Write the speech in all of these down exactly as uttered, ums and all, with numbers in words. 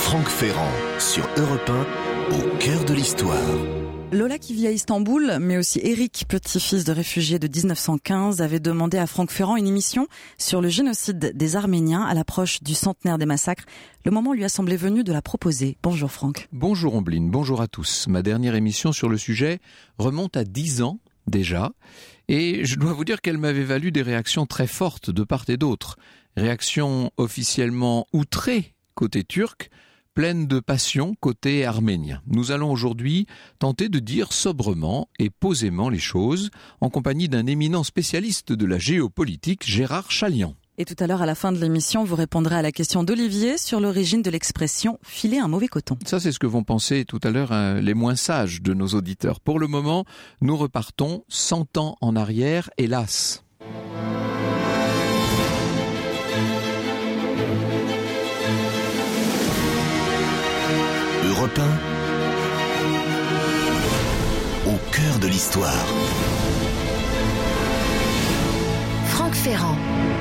Franck Ferrand sur Europe un, au cœur de l'histoire. Lola, qui vit à Istanbul, mais aussi Eric, petit-fils de réfugiés de dix-neuf cent quinze, avait demandé à Franck Ferrand une émission sur le génocide des Arméniens à l'approche du centenaire des massacres. Le moment lui a semblé venu de la proposer. Bonjour Franck. Bonjour Ombline, bonjour à tous. Ma dernière émission sur le sujet remonte à dix ans déjà, et je dois vous dire qu'elle m'avait valu des réactions très fortes de part et d'autre. Réactions officiellement outrées côté turc, pleine de passion côté arménien. Nous allons aujourd'hui tenter de dire sobrement et posément les choses, en compagnie d'un éminent spécialiste de la géopolitique, Gérard Chalian. Et tout à l'heure, à la fin de l'émission, vous répondrez à la question d'Olivier sur l'origine de l'expression « filer un mauvais coton ». Ça, c'est ce que vont penser tout à l'heure hein, les moins sages de nos auditeurs. Pour le moment, nous repartons cent ans en arrière, hélas. Europe un, au cœur de l'histoire. Franck Ferrand.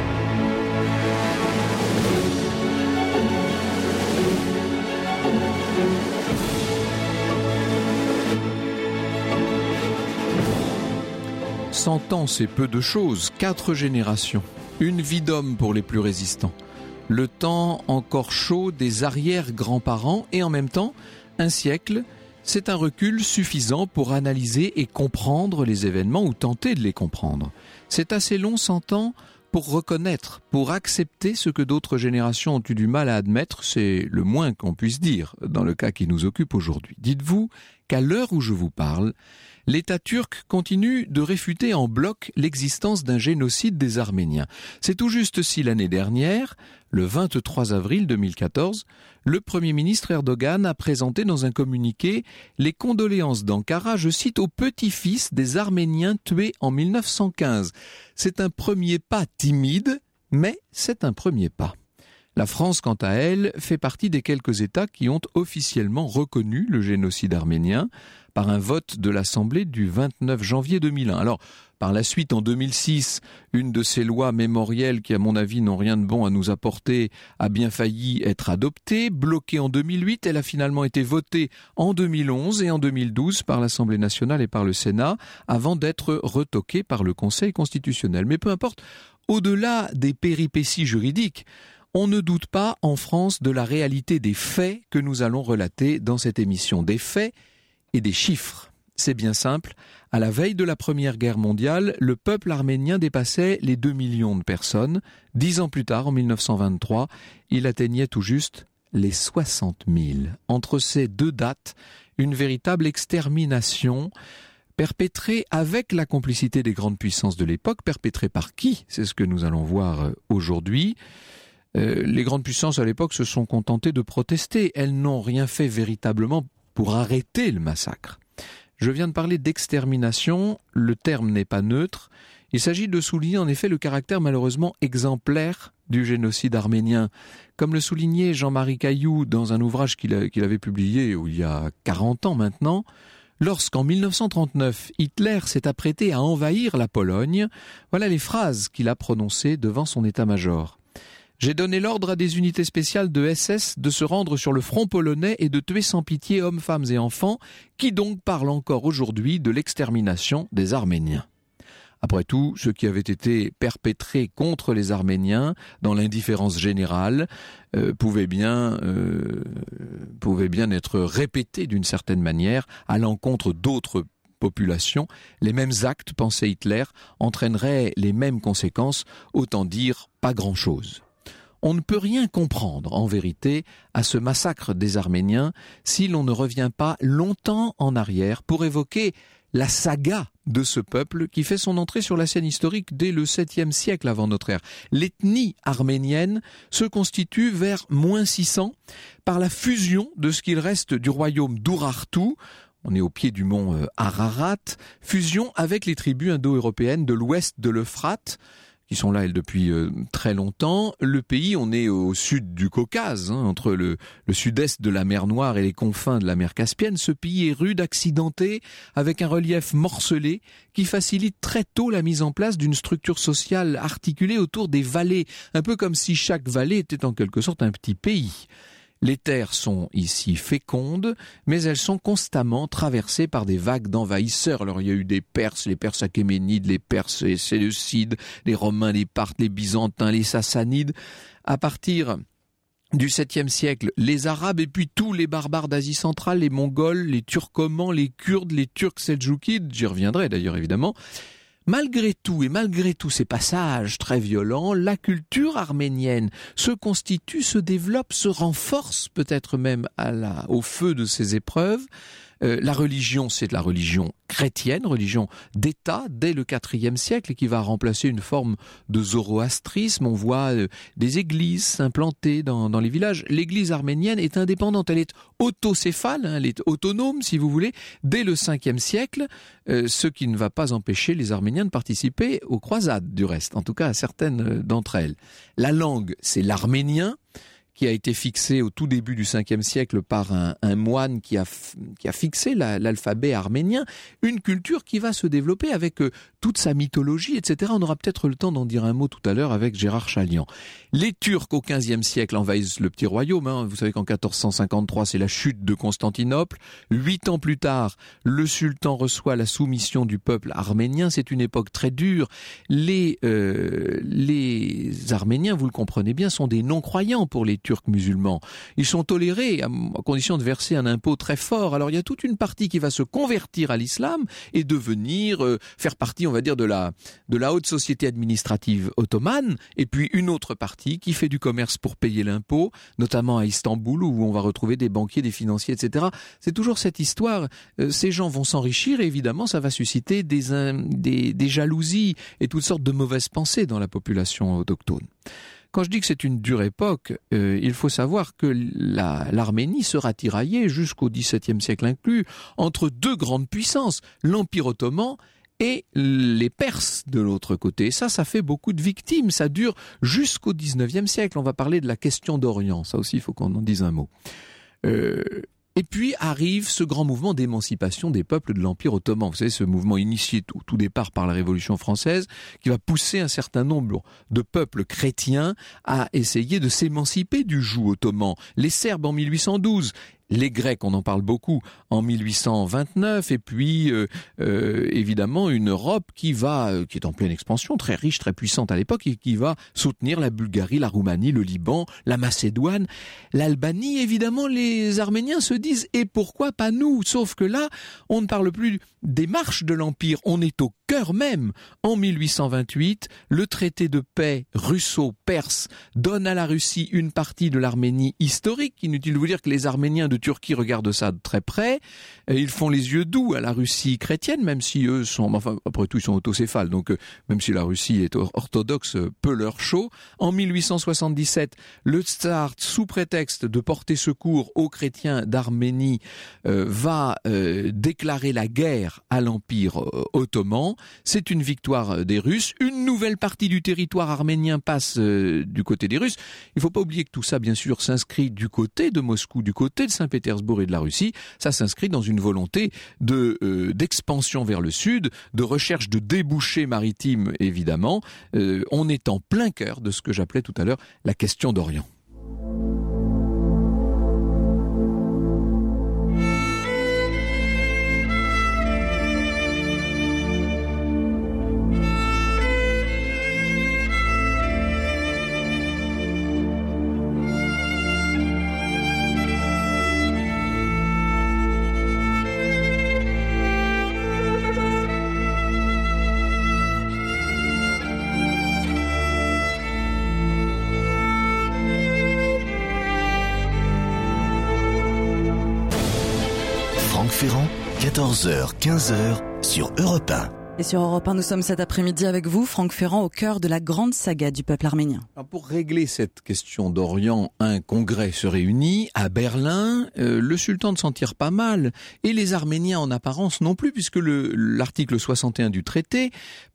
Cent ans, c'est peu de choses. Quatre générations. Une vie d'homme pour les plus résistants. Le temps encore chaud des arrière-grands-parents et en même temps, un siècle, c'est un recul suffisant pour analyser et comprendre les événements ou tenter de les comprendre. C'est assez long, cent ans, pour reconnaître, pour accepter ce que d'autres générations ont eu du mal à admettre, c'est le moins qu'on puisse dire dans le cas qui nous occupe aujourd'hui. Dites-vous qu'à l'heure où je vous parle, l'État turc continue de réfuter en bloc l'existence d'un génocide des Arméniens. C'est tout juste si l'année dernière, le vingt-trois avril deux mille quatorze, le Premier ministre Erdogan a présenté dans un communiqué les condoléances d'Ankara, je cite, au petit-fils des Arméniens tués en mille neuf cent quinze. C'est un premier pas timide, mais c'est un premier pas. La France, quant à elle, fait partie des quelques États qui ont officiellement reconnu le génocide arménien par un vote de l'Assemblée du vingt-neuf janvier deux mille un. Alors, par la suite, en deux mille six, une de ces lois mémorielles qui, à mon avis, n'ont rien de bon à nous apporter, a bien failli être adoptée. Bloquée en deux mille huit, elle a finalement été votée en deux mille onze et en deux mille douze par l'Assemblée nationale et par le Sénat, avant d'être retoquée par le Conseil constitutionnel. Mais peu importe, au-delà des péripéties juridiques, on ne doute pas en France de la réalité des faits que nous allons relater dans cette émission. Des faits et des chiffres. C'est bien simple. À la veille de la Première Guerre mondiale, le peuple arménien dépassait les deux millions de personnes. Dix ans plus tard, en mille neuf cent vingt-trois, il atteignait tout juste les soixante mille. Entre ces deux dates, une véritable extermination perpétrée avec la complicité des grandes puissances de l'époque. Perpétrée par qui ? C'est ce que nous allons voir aujourd'hui. Euh, les grandes puissances à l'époque se sont contentées de protester. Elles n'ont rien fait véritablement pour arrêter le massacre. Je viens de parler d'extermination, le terme n'est pas neutre. Il s'agit de souligner en effet le caractère malheureusement exemplaire du génocide arménien. Comme le soulignait Jean-Marie Cailloux dans un ouvrage qu'il, a, qu'il avait publié il y a quarante ans maintenant, lorsqu'en mille neuf cent trente-neuf, Hitler s'est apprêté à envahir la Pologne, voilà les phrases qu'il a prononcées devant son état-major. J'ai donné l'ordre à des unités spéciales de S S de se rendre sur le front polonais et de tuer sans pitié hommes, femmes et enfants, qui donc parlent encore aujourd'hui de l'extermination des Arméniens. Après tout, ce qui avait été perpétré contre les Arméniens, dans l'indifférence générale, euh, pouvait bien, euh, pouvait bien être répété d'une certaine manière à l'encontre d'autres populations. Les mêmes actes, pensait Hitler, entraîneraient les mêmes conséquences, autant dire pas grand-chose. On ne peut rien comprendre, en vérité, à ce massacre des Arméniens si l'on ne revient pas longtemps en arrière pour évoquer la saga de ce peuple qui fait son entrée sur la scène historique dès le septième siècle avant notre ère. L'ethnie arménienne se constitue vers moins six cents par la fusion de ce qu'il reste du royaume d'Urartu. On est au pied du mont Ararat, fusion avec les tribus indo-européennes de l'ouest de l'Euphrate, qui sont là, elles, depuis euh, très longtemps. Le pays, on est au sud du Caucase, hein, entre le, le sud-est de la mer Noire et les confins de la mer Caspienne. Ce pays est rude, accidenté, avec un relief morcelé, qui facilite très tôt la mise en place d'une structure sociale articulée autour des vallées, un peu comme si chaque vallée était en quelque sorte un petit pays. Les terres sont ici fécondes, mais elles sont constamment traversées par des vagues d'envahisseurs. Alors il y a eu des Perses, les Perses achéménides, les Perses les Séleucides, les Romains, les Parthes, les Byzantins, les Sassanides. À partir du septième siècle, les Arabes et puis tous les barbares d'Asie centrale, les Mongols, les Turcomans, les Kurdes, les Turcs seldjoukides, j'y reviendrai d'ailleurs évidemment. Malgré tout, et malgré tous ces passages très violents, la culture arménienne se constitue, se développe, se renforce peut-être même à la, au feu de ces épreuves. Euh, la religion, c'est la religion chrétienne, religion d'État, dès le quatrième siècle, et qui va remplacer une forme de zoroastrisme. On voit euh, des églises s'implanter dans, dans les villages. L'église arménienne est indépendante, elle est autocéphale, hein, elle est autonome, si vous voulez, dès le cinquième siècle, euh, ce qui ne va pas empêcher les Arméniens de participer aux croisades, du reste, en tout cas à certaines d'entre elles. La langue, c'est l'arménien, qui a été fixé au tout début du cinquième siècle par un, un moine qui a, qui a fixé la, l'alphabet arménien, une culture qui va se développer avec euh, toute sa mythologie, et cetera. On aura peut-être le temps d'en dire un mot tout à l'heure avec Gérard Chalian. Les Turcs au quinzième siècle envahissent le petit royaume. Hein. Vous savez qu'en quatorze cent cinquante-trois, c'est la chute de Constantinople. Huit ans plus tard, le sultan reçoit la soumission du peuple arménien. C'est une époque très dure. Les, euh, les Arméniens, vous le comprenez bien, sont des non-croyants pour les Turcs musulmans. Ils sont tolérés à, à condition de verser un impôt très fort. Alors il y a toute une partie qui va se convertir à l'islam et devenir, euh, faire partie, on va dire, de la, de la haute société administrative ottomane, et puis une autre partie qui fait du commerce pour payer l'impôt, notamment à Istanbul, où on va retrouver des banquiers, des financiers, et cetera. C'est toujours cette histoire. Euh, ces gens vont s'enrichir et évidemment ça va susciter des, euh, des, des jalousies et toutes sortes de mauvaises pensées dans la population autochtone. Quand je dis que c'est une dure époque, euh, il faut savoir que la, l'Arménie sera tiraillée jusqu'au dix-septième siècle inclus entre deux grandes puissances, l'Empire ottoman et les Perses de l'autre côté. Et ça, ça fait beaucoup de victimes. Ça dure jusqu'au dix-neuvième siècle. On va parler de la question d'Orient. Ça aussi, il faut qu'on en dise un mot. Euh, Et puis arrive ce grand mouvement d'émancipation des peuples de l'Empire ottoman. Vous savez, ce mouvement initié tout, tout départ par la Révolution française, qui va pousser un certain nombre de peuples chrétiens à essayer de s'émanciper du joug ottoman. Les Serbes en mille huit cent douze, les Grecs, on en parle beaucoup, en mille huit cent vingt-neuf, et puis euh, euh, évidemment une Europe qui va, euh, qui est en pleine expansion, très riche, très puissante à l'époque, et qui va soutenir la Bulgarie, la Roumanie, le Liban, la Macédoine, l'Albanie. Évidemment, les Arméniens se disent, et pourquoi pas nous? Sauf que là, on ne parle plus des marches de l'Empire, on est au cœur même. En mille huit cent vingt-huit, le traité de paix russo-perse donne à la Russie une partie de l'Arménie historique. Inutile de vous dire que les Arméniens de Turquie regardent ça de très près. Ils font les yeux doux à la Russie chrétienne, même si eux sont, enfin, après tout, ils sont autocéphales. Donc, même si la Russie est orthodoxe, peu leur chaud. En mille huit cent soixante-dix-sept, le tsar, sous prétexte de porter secours aux chrétiens d'Arménie, euh, va euh, déclarer la guerre à l'Empire euh, ottoman. C'est une victoire des Russes. Une nouvelle partie du territoire arménien passe euh, du côté des Russes. Il ne faut pas oublier que tout ça, bien sûr, s'inscrit du côté de Moscou, du côté de Saint-Pétersbourg et de la Russie. Ça s'inscrit dans une volonté de euh, d'expansion vers le sud, de recherche de débouchés maritimes, évidemment. Euh, on est en plein cœur de ce que j'appelais tout à l'heure la question d'Orient. Ferrand, quatorze heures quinze sur Europe un. Et sur Europe un, nous sommes cet après-midi avec vous, Franck Ferrand, au cœur de la grande saga du peuple arménien. Alors pour régler cette question d'Orient, un congrès se réunit à Berlin. Euh, le sultan ne s'en tire pas mal, et les Arméniens en apparence non plus, puisque le, l'article soixante et un du traité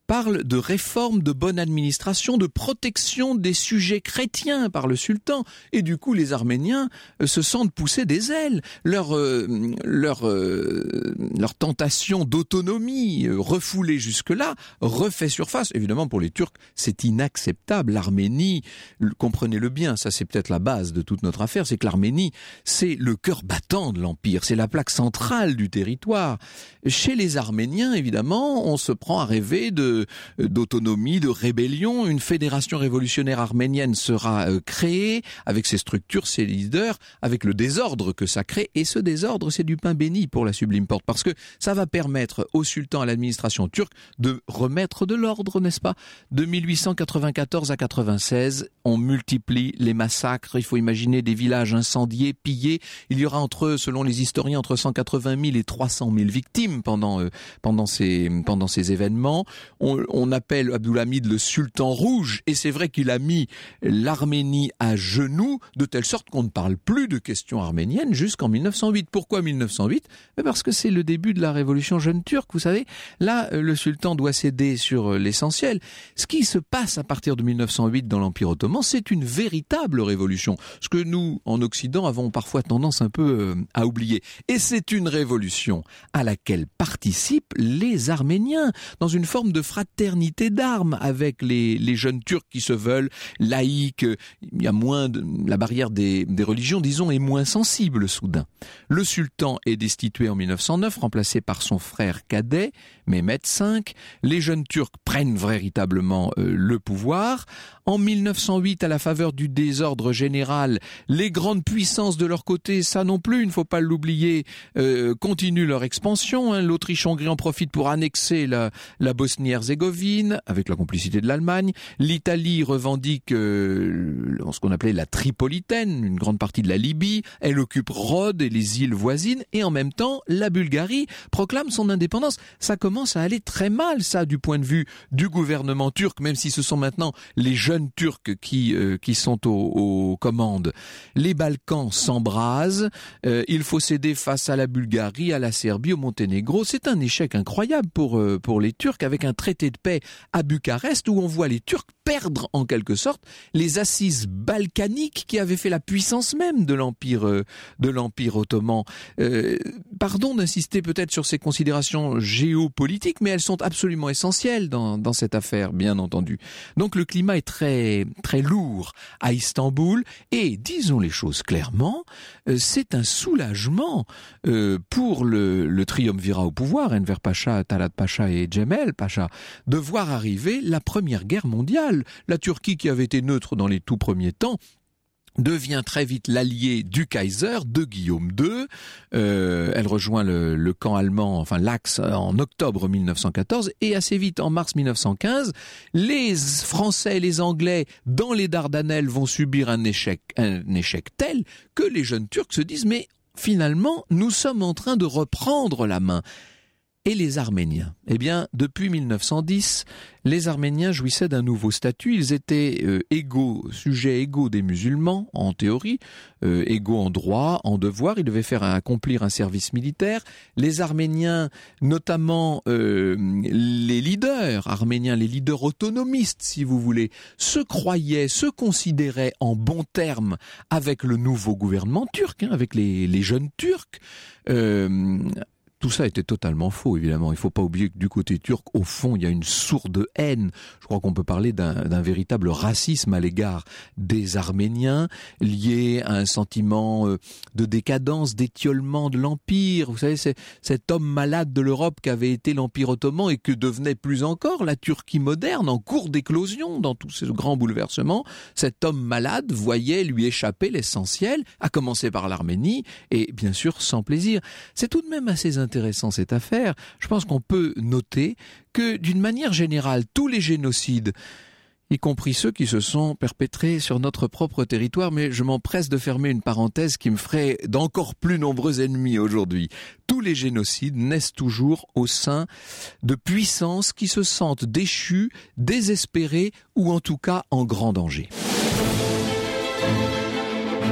parle de réforme, de bonne administration, de protection des sujets chrétiens par le sultan. Et du coup, les Arméniens euh, se sentent pousser des ailes. Leur, euh, leur, euh, leur tentation d'autonomie euh, refoulée jusque-là refait surface. Évidemment, pour les Turcs, c'est inacceptable. L'Arménie, comprenez-le bien, ça c'est peut-être la base de toute notre affaire, c'est que l'Arménie, c'est le cœur battant de l'Empire, c'est la plaque centrale du territoire. Chez les Arméniens, évidemment, on se prend à rêver de, d'autonomie, de rébellion. Une fédération révolutionnaire arménienne sera euh, créée, avec ses structures, ses leaders, avec le désordre que ça crée. Et ce désordre, c'est du pain béni pour la Sublime Porte, parce que ça va permettre au sultan, à l'administration turque, de remettre de l'ordre, n'est-ce pas? De mille huit cent quatre-vingt-quatorze à quatre-vingt-seize, on multiplie les massacres. Il faut imaginer des villages incendiés, pillés. Il y aura entre, selon les historiens, entre cent quatre-vingt mille et trois cent mille victimes pendant, euh, pendant ces, pendant ces événements. On, on appelle Abdulhamid le sultan rouge, et c'est vrai qu'il a mis l'Arménie à genoux, de telle sorte qu'on ne parle plus de questions arméniennes jusqu'en mille neuf cent huit. Pourquoi mille neuf cent huit? Parce que c'est le début de la révolution jeune turque, vous savez. Là, le sultan doit céder sur l'essentiel. Ce qui se passe à partir de mille neuf cent huit dans l'Empire ottoman, c'est une véritable révolution. Ce que nous, en Occident, avons parfois tendance un peu à oublier. Et c'est une révolution à laquelle participent les Arméniens, dans une forme de fraternité d'armes avec les, les jeunes Turcs qui se veulent laïcs. Il y a moins de, la barrière des, des religions, disons, est moins sensible soudain. Le sultan est destitué en mille neuf cent neuf, remplacé par son frère cadet, Mehmed cinq. Les jeunes Turcs prennent véritablement euh, le pouvoir. En mille neuf cent huit, à la faveur du désordre général, les grandes puissances de leur côté, ça non plus, il ne faut pas l'oublier, euh, continuent leur expansion. Hein. L'Autriche-Hongrie en profite pour annexer la, la Bosnie-Herzégovine, avec la complicité de l'Allemagne. L'Italie revendique euh, ce qu'on appelait la Tripolitaine, une grande partie de la Libye. Elle occupe Rhodes et les îles voisines. Et en même temps, la Bulgarie proclame son indépendance. Ça commence à aller très mal, ça, du point de vue du gouvernement turc, même si ce sont maintenant les jeunes Turcs qui euh, qui sont aux, aux commandes. Les Balkans s'embrasent. Euh, il faut céder face à la Bulgarie, à la Serbie, au Monténégro. C'est un échec incroyable pour euh, pour les Turcs, avec un traité de paix à Bucarest où on voit les Turcs perdre en quelque sorte les assises balkaniques qui avaient fait la puissance même de l'empire euh, de l'empire ottoman. Euh, pardon d'insister peut-être sur ces considérations géopolitiques, mais elles sont absolument essentielles dans dans cette affaire, bien entendu. Donc le climat est très très lourd à Istanbul, et disons les choses clairement, euh, c'est un soulagement euh, pour le, le triumvirat au pouvoir, Enver Pacha, Talat Pacha et Cemel Pacha, de voir arriver la Première Guerre mondiale. La Turquie, qui avait été neutre dans les tout premiers temps, devient très vite l'allié du Kaiser, de Guillaume deux. Euh, elle rejoint le, le camp allemand, enfin l'Axe, en octobre mille neuf cent quatorze, et assez vite, en mars mille neuf cent quinze, les Français et les Anglais dans les Dardanelles vont subir un échec, un échec tel que les jeunes Turcs se disent « mais finalement, nous sommes en train de reprendre la main ». Et les Arméniens? Eh bien, depuis mille neuf cent dix, les Arméniens jouissaient d'un nouveau statut. Ils étaient euh, égaux, sujets égaux des musulmans, en théorie, euh, égaux en droit, en devoir. Ils devaient faire un, accomplir un service militaire. Les Arméniens, notamment euh, les leaders arméniens, les leaders autonomistes, si vous voulez, se croyaient, se considéraient en bons termes avec le nouveau gouvernement turc, hein, avec les, les jeunes Turcs. Euh, Tout ça était totalement faux, évidemment. Il ne faut pas oublier que du côté turc, au fond, il y a une sourde haine. Je crois qu'on peut parler d'un, d'un véritable racisme à l'égard des Arméniens, lié à un sentiment de décadence, d'étiolement de l'Empire. Vous savez, c'est cet homme malade de l'Europe qu'avait été l'Empire ottoman et que devenait plus encore la Turquie moderne, en cours d'éclosion dans tous ces grands bouleversements. Cet homme malade voyait lui échapper l'essentiel, à commencer par l'Arménie, et bien sûr sans plaisir. C'est tout de même assez intéressant. intéressant cette affaire. Je pense qu'on peut noter que d'une manière générale, tous les génocides, y compris ceux qui se sont perpétrés sur notre propre territoire, mais je m'empresse de fermer une parenthèse qui me ferait d'encore plus nombreux ennemis aujourd'hui. Tous les génocides naissent toujours au sein de puissances qui se sentent déchues, désespérées ou en tout cas en grand danger.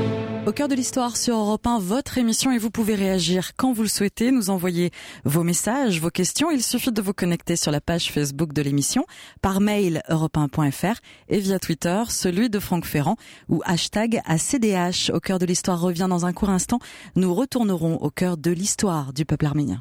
Au cœur de l'histoire sur Europe un, votre émission, et vous pouvez réagir quand vous le souhaitez, nous envoyer vos messages, vos questions. Il suffit de vous connecter sur la page Facebook de l'émission, par mail europe un point f r et via Twitter, celui de Franck Ferrand ou hashtag A C D H. Au cœur de l'histoire revient dans un court instant. Nous retournerons au cœur de l'histoire du peuple arménien.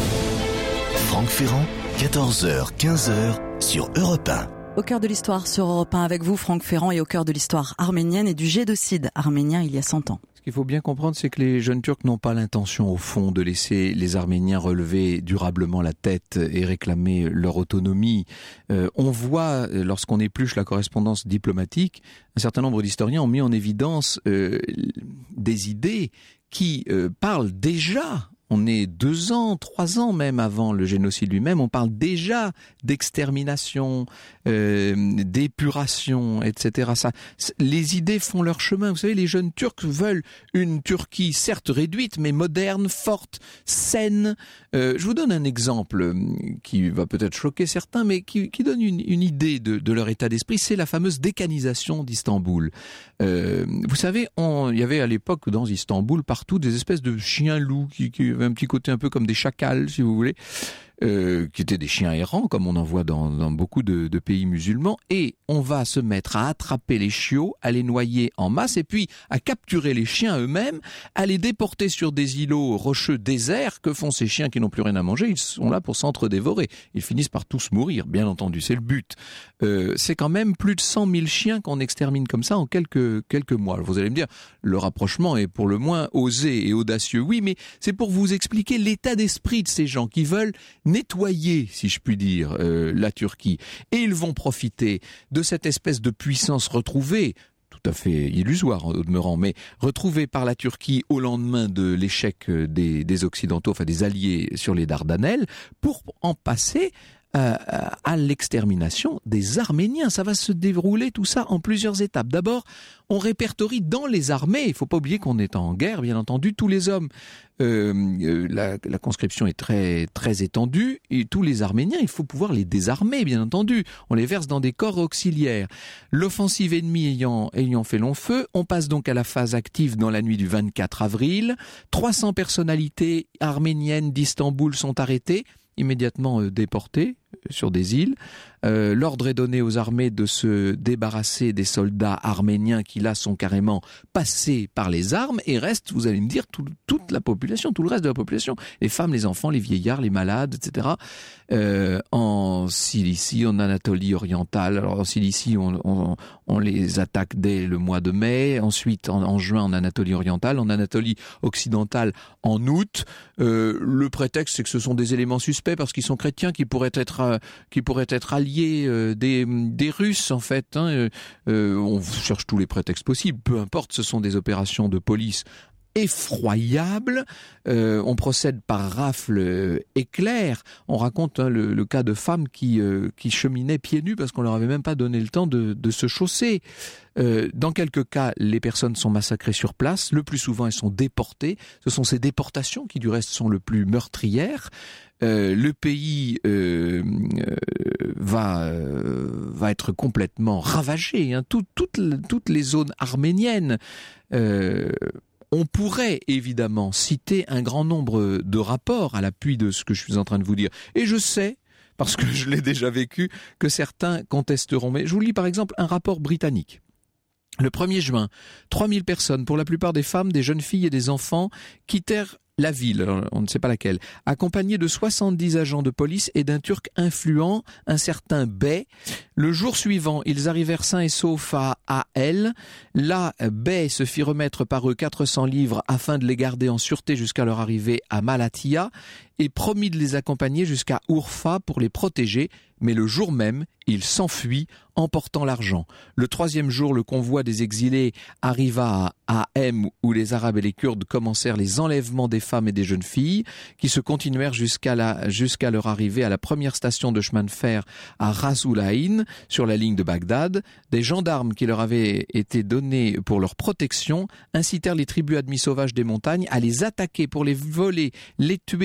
Franck Ferrand, quatorze heures quinze heures sur Europe un. Au cœur de l'histoire sur Europe un avec vous, Franck Ferrand, et au cœur de l'histoire arménienne et du génocide arménien il y a cent ans. Ce qu'il faut bien comprendre, c'est que les jeunes Turcs n'ont pas l'intention, au fond, de laisser les Arméniens relever durablement la tête et réclamer leur autonomie. Euh, on voit, lorsqu'on épluche la correspondance diplomatique, un certain nombre d'historiens ont mis en évidence euh, des idées qui euh, parlent déjà. On est deux ans, trois ans même avant le génocide lui-même, on parle déjà d'extermination, euh, d'épuration, et cetera. Ça, les idées font leur chemin. Vous savez, les jeunes Turcs veulent une Turquie certes réduite, mais moderne, forte, saine. Euh, je vous donne un exemple qui va peut-être choquer certains, mais qui, qui donne une, une idée de, de leur état d'esprit. C'est la fameuse décanisation d'Istanbul. Euh, vous savez, on, il y avait à l'époque dans Istanbul partout des espèces de chiens-loups qui, qui un petit côté un peu comme des chacals, si vous voulez, euh, qui étaient des chiens errants, comme on en voit dans, dans beaucoup de, de pays musulmans, et on va se mettre à attraper les chiots, à les noyer en masse, et puis à capturer les chiens eux-mêmes, à les déporter sur des îlots rocheux déserts. Que font ces chiens qui n'ont plus rien à manger? Ils sont là pour s'entre-dévorer. Ils finissent par tous mourir, bien entendu, c'est le but. Euh, c'est quand même plus de cent mille chiens qu'on extermine comme ça en quelques, quelques mois. Alors vous allez me dire, le rapprochement est pour le moins osé et audacieux. Oui, mais c'est pour vous expliquer l'état d'esprit de ces gens qui veulent nettoyer, si je puis dire, euh, la Turquie. Et ils vont profiter de cette espèce de puissance retrouvée, tout à fait illusoire au demeurant, mais retrouvée par la Turquie au lendemain de l'échec des, des Occidentaux, enfin des Alliés sur les Dardanelles, pour en passer Euh, à l'extermination des Arméniens. Ça va se dérouler tout ça en plusieurs étapes. D'abord, on répertorie dans les armées, il ne faut pas oublier qu'on est en guerre, bien entendu, tous les hommes. Euh, euh, la, la conscription est très, très étendue, et tous les Arméniens, il faut pouvoir les désarmer, bien entendu. On les verse dans des corps auxiliaires. L'offensive ennemie ayant, ayant fait long feu, on passe donc à la phase active dans la nuit du vingt-quatre avril. trois cents personnalités arméniennes d'Istanbul sont arrêtées, immédiatement euh, déportés sur des îles. Euh, l'ordre est donné aux armées de se débarrasser des soldats arméniens qui là sont carrément passés par les armes, et reste, vous allez me dire, tout, toute la population, tout le reste de la population, les femmes, les enfants, les vieillards, les malades, et cetera. Euh, en Cilicie, en Anatolie orientale. Alors en Cilicie, on, on, on les attaque dès le mois de mai, ensuite en, en juin en Anatolie orientale, en Anatolie occidentale en août. Euh, le prétexte, c'est que ce sont des éléments suspects parce qu'ils sont chrétiens, qui pourraient être euh, qui pourraient être alliés euh, des, des Russes, en fait. Hein. Euh, on cherche tous les prétextes possibles. Peu importe, ce sont des opérations de police effroyables. Euh, on procède par rafle euh, éclair. On raconte hein, le, le cas de femmes qui, euh, qui cheminaient pieds nus parce qu'on leur avait même pas donné le temps de, de se chausser. Euh, dans quelques cas, les personnes sont massacrées sur place. Le plus souvent, elles sont déportées. Ce sont ces déportations qui, du reste, sont le plus meurtrières. Euh, le pays euh, euh, va euh, va être complètement ravagé. Hein. Tout, toutes, toutes les zones arméniennes. Euh, on pourrait évidemment citer un grand nombre de rapports à l'appui de ce que je suis en train de vous dire. Et je sais, parce que je l'ai déjà vécu, que certains contesteront. Mais je vous lis par exemple un rapport britannique. Le premier juin, trois mille personnes, pour la plupart des femmes, des jeunes filles et des enfants, quittèrent la ville, on ne sait pas laquelle, accompagné de soixante-dix agents de police et d'un Turc influent, un certain Bey. Le jour suivant, ils arrivèrent sains et saufs à A L. Là, Bey se fit remettre par eux quatre cents livres afin de les garder en sûreté jusqu'à leur arrivée à Malatya et promit de les accompagner jusqu'à Urfa pour les protéger. Mais le jour même, il s'enfuit, emportant l'argent. Le troisième jour, le convoi des exilés arriva à M, où les Arabes et les Kurdes commencèrent les enlèvements des femmes et des jeunes filles, qui se continuèrent jusqu'à la, jusqu'à leur arrivée à la première station de chemin de fer à Ras Ulaïn, sur la ligne de Bagdad. Des gendarmes qui leur avaient été donnés pour leur protection incitèrent les tribus admis sauvages des montagnes à les attaquer pour les voler, les tuer ou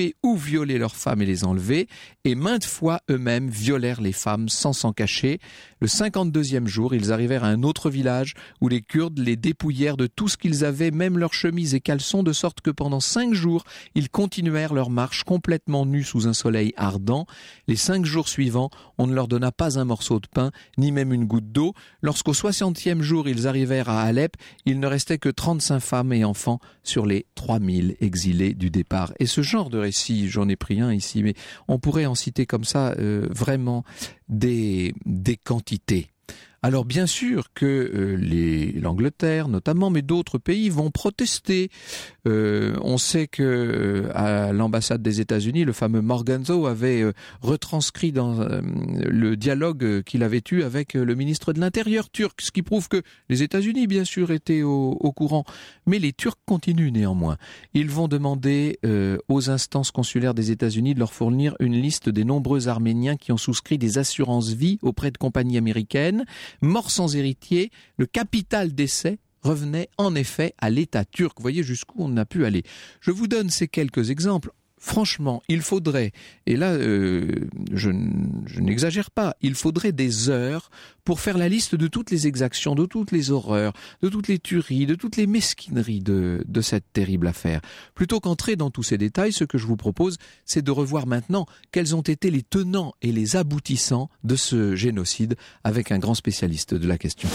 violer leurs femmes et les enlever, et maintes fois eux-mêmes violèrent les femmes sans s'en cacher. Le cinquante-deuxième jour, ils arrivèrent à un autre village où les Kurdes les dépouillèrent de tout ce qu'ils avaient, même leurs chemises et caleçons, de sorte que pendant cinq jours, ils continuèrent leur marche complètement nus sous un soleil ardent. Les cinq jours suivants, on ne leur donna pas un morceau de pain, ni même une goutte d'eau. Lorsqu'au soixantième jour, ils arrivèrent à Alep, il ne restait que trente-cinq femmes et enfants sur les trois mille exilés du départ. Et ce genre de récit, j'en ai pris un ici, mais on pourrait en citer comme ça euh, vraiment des, des quantités. Alors bien sûr que euh, les, l'Angleterre notamment, mais d'autres pays vont protester. Euh, on sait que euh, à l'ambassade des États-Unis, le fameux Morgenthau avait euh, retranscrit dans euh, le dialogue qu'il avait eu avec euh, le ministre de l'Intérieur turc, ce qui prouve que les États-Unis, bien sûr, étaient au, au courant. Mais les Turcs continuent néanmoins. Ils vont demander euh, aux instances consulaires des États-Unis de leur fournir une liste des nombreux Arméniens qui ont souscrit des assurances-vie auprès de compagnies américaines. Mort sans héritier, le capital décès revenait en effet à l'État turc. Vous voyez jusqu'où on a pu aller. Je vous donne ces quelques exemples. Franchement, il faudrait, et là euh, je, je n'exagère pas, il faudrait des heures pour faire la liste de toutes les exactions, de toutes les horreurs, de toutes les tueries, de toutes les mesquineries de, de cette terrible affaire. Plutôt qu'entrer dans tous ces détails, ce que je vous propose, c'est de revoir maintenant quels ont été les tenants et les aboutissants de ce génocide avec un grand spécialiste de la question.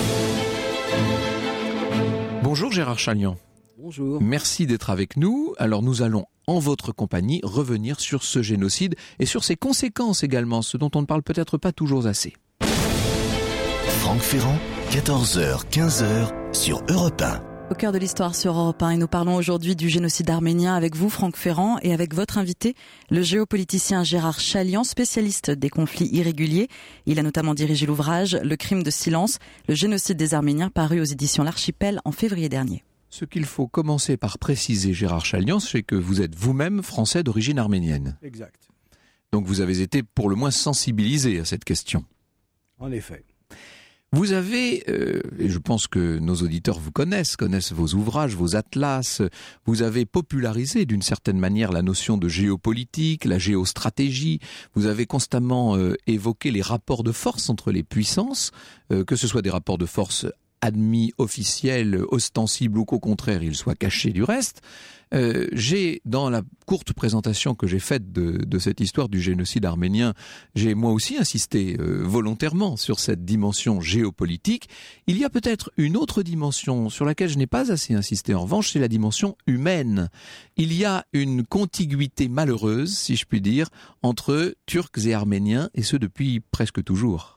Bonjour Gérard Chalian. Bonjour. Merci d'être avec nous. Alors nous allons, en votre compagnie, revenir sur ce génocide et sur ses conséquences également, ce dont on ne parle peut-être pas toujours assez. Franck Ferrand, quatorze heures quinze sur Europe un. Au cœur de l'histoire sur Europe un, et nous parlons aujourd'hui du génocide arménien avec vous, Franck Ferrand, et avec votre invité, le géopoliticien Gérard Chalian, spécialiste des conflits irréguliers. Il a notamment dirigé l'ouvrage « Le crime de silence, le génocide des Arméniens » paru aux éditions L'Archipel en février dernier. Ce qu'il faut commencer par préciser, Gérard Chalian, c'est que vous êtes vous-même français d'origine arménienne. Exact. Donc vous avez été pour le moins sensibilisé à cette question. En effet. Vous avez, euh, et je pense que nos auditeurs vous connaissent, connaissent vos ouvrages, vos atlas, vous avez popularisé d'une certaine manière la notion de géopolitique, la géostratégie, vous avez constamment euh, évoqué les rapports de force entre les puissances, euh, que ce soit des rapports de force admis, officiels, ostensibles ou qu'au contraire ils soient cachés du reste. Euh, j'ai, dans la courte présentation que j'ai faite de, de cette histoire du génocide arménien, j'ai moi aussi insisté euh, volontairement sur cette dimension géopolitique. Il y a peut-être une autre dimension sur laquelle je n'ai pas assez insisté en revanche, c'est la dimension humaine. Il y a une contiguïté malheureuse, si je puis dire, entre Turcs et Arméniens, et ce depuis presque toujours.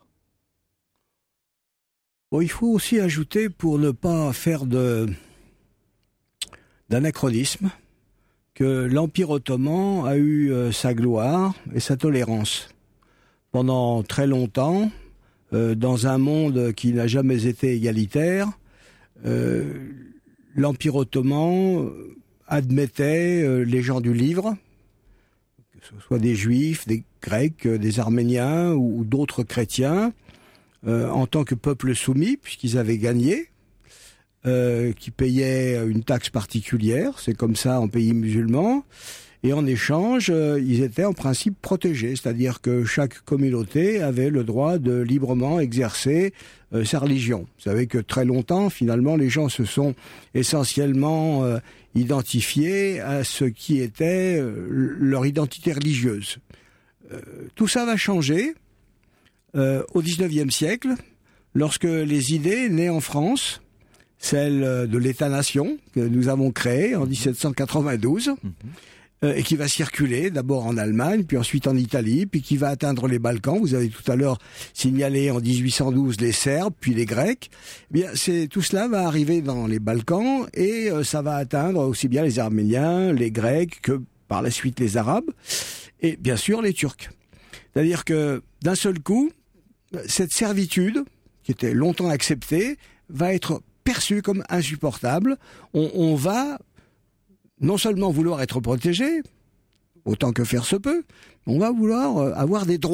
Bon, il faut aussi ajouter, pour ne pas faire de d'anachronisme, que l'Empire ottoman a eu euh, sa gloire et sa tolérance. Pendant très longtemps, euh, dans un monde qui n'a jamais été égalitaire, euh, l'Empire ottoman admettait euh, les gens du livre, que ce soit des Juifs, des Grecs, des Arméniens ou, ou d'autres chrétiens, Euh, en tant que peuple soumis, puisqu'ils avaient gagné, euh, qui payaient une taxe particulière, c'est comme ça en pays musulman, et en échange, euh, ils étaient en principe protégés, c'est-à-dire que chaque communauté avait le droit de librement exercer euh, sa religion. Vous savez que très longtemps, finalement, les gens se sont essentiellement euh, identifiés à ce qui était euh, leur identité religieuse. Euh, tout ça va changer. Euh, au dix-neuvième siècle, lorsque les idées nées en France, celle de l'État-nation que nous avons créé en dix-sept cent quatre-vingt-douze, mmh. euh, et qui va circuler d'abord en Allemagne, puis ensuite en Italie, puis qui va atteindre les Balkans. Vous avez tout à l'heure signalé en dix-huit cent douze les Serbes, puis les Grecs. Eh bien, c'est, tout cela va arriver dans les Balkans et euh, ça va atteindre aussi bien les Arméniens, les Grecs, que par la suite les Arabes, et bien sûr les Turcs. C'est-à-dire que d'un seul coup, cette servitude, qui était longtemps acceptée, va être perçue comme insupportable. On, on va non seulement vouloir être protégé, autant que faire se peut, on va vouloir avoir des droits.